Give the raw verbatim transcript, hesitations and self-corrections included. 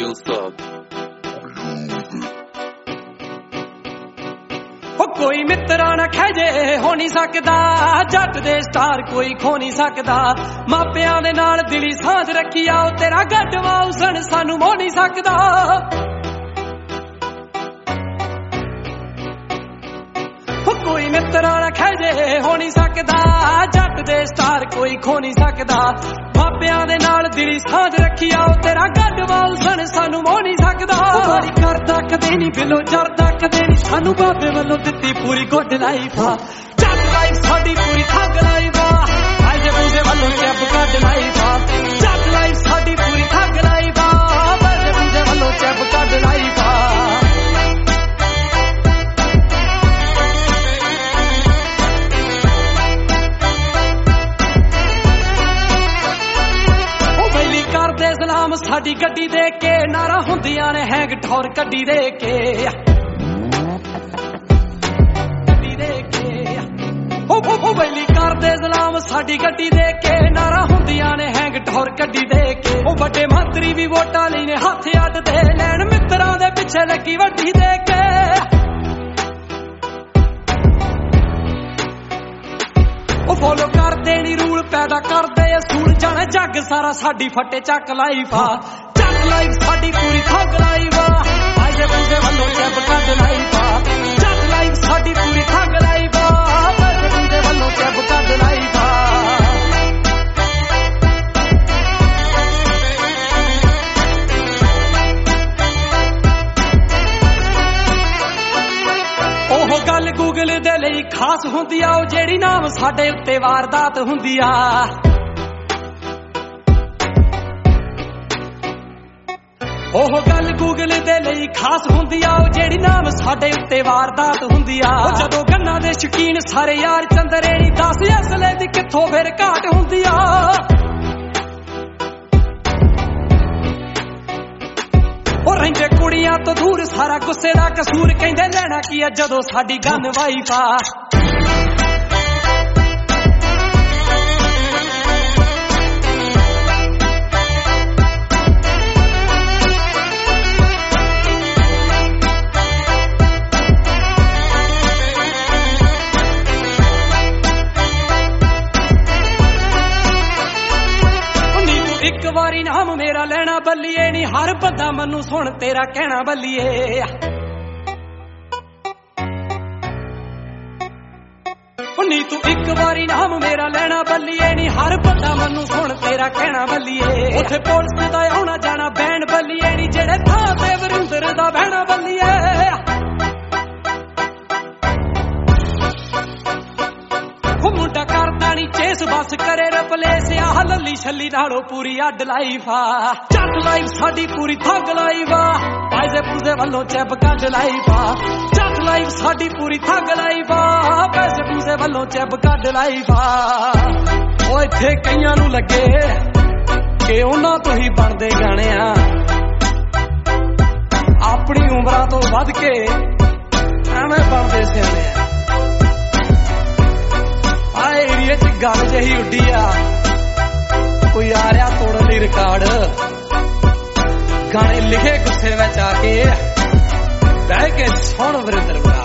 Skill Sub. कोई मित्रा ना खैजे हो नहीं सकदा, जट दे स्टार कोई खो नहीं सकदा। मापियां दे नाल दिली सांझ रखी आओ, तेरा गढ़वा उसन सानू मोह नहीं सकदा। कोई मित्रा ना खैजे हो नहीं सकदा, जट दे स्टार कोई खो नहीं सकदा। मापियां दे नाल दिली सांझ रखी आओ, तेरा गढ़वा उसन सानू मोह नहीं सकदा। बड़ी करदा कदे नहीं बिलो जरदा कदे नहीं, सानू बाबे वालों दित्ती पूरी गुड लाइफ आ। जट लाइफ साडी पूरी ठग लाइफ आ, आजे बूजे वालों चैप कड लाइफ आ। जट लाइफ साडी पूरी ठग लाइफ आ, आजे बूजे वालों चैप कड लाइफ आ। सलाम साडी गड्डी दे के, नारा हुंदियां ने हैंग ठौर कड्डी दे के। गड्डी दे के ओ ओ ओ बैली कर दे सलाम साडी गड्डी दे के, नारा हुंदियां ने हैंग ठौर कड्डी दे के। ओ बड़े मंत्री भी वोटां लई ने हत्थ अड्ड दे, लैन मित्तरां दे पिछे लगी वड्डी दे के। ओ फॉलो कर देनी रूल पैदा कर दे असूल, जाने जग सारा साडी फटे चक लाइफ आ। चक लाइफ साडी पूरी ठग लाइफ आ, आजे बूजे वालों चैप कड लाइफ आ। चक लाइफ साडी पूरी ठग लाइफ आ, आजे बूजे वालों चैप कड लाइफ आ। ओह गल गूगल दे लई खास हुंदी आ, ओ जेड़ी नाम साडे उत्ते वारदात हुंदी आ। ओह गल गूगल दे लई खास हुंदी आ, ओ जेड़ी नाम साडे उत्ते वारदात हुंदी आ। ओ जदों गन्ना दे शकीन सारे यार चंदरेणी, दस असले दी कित्थों फिर घाट हुंदी आ। ओ रहिंदे कुड़ियां तो दूर सारा गुस्से दा कसूर, कहंदे लेना की आ जदों साडी गन वाइफ आ। एक वारी नाम मेरा लेना बल्लिए नी, हर बंदा मनु सुन तेरा कहना बल्लिए। नी तू एक वारी नाम मेरा लेना बल्लिए नी, हर बंदा मनु सुन तेरा कहना बल्लिए। उथे पुलिस दा आउणा जाना बैंड बल्लिए नी, जेड़े थां ते वरिंदर दा बहना बल्लिए। मुंडा करदा नी चेस बस करे रिप्लेस, आह लली छली नालों पूरी अड लाइफ आ। जट लाइफ साडी पूरी ठग लाइफ आ, आजे बूजे वालों चैप कड लाइफ आ। जट लाइफ साडी पूरी ठग लाइफ आ, आजे बूजे वालों चैप कड लाइफ आ। ओ इत्थे कईयां नूं लगे कि उन्हां तो ही बनदे गाणे आ, अपनी उमरां तो वध के एवें बनदे सियाणे आ। एरिया च गल जही उड्डी आ, कोई आ रहा तोड़न दी रिकार्ड, गाने लिखे गुस्से विच आके बह के सुण वरिंदर।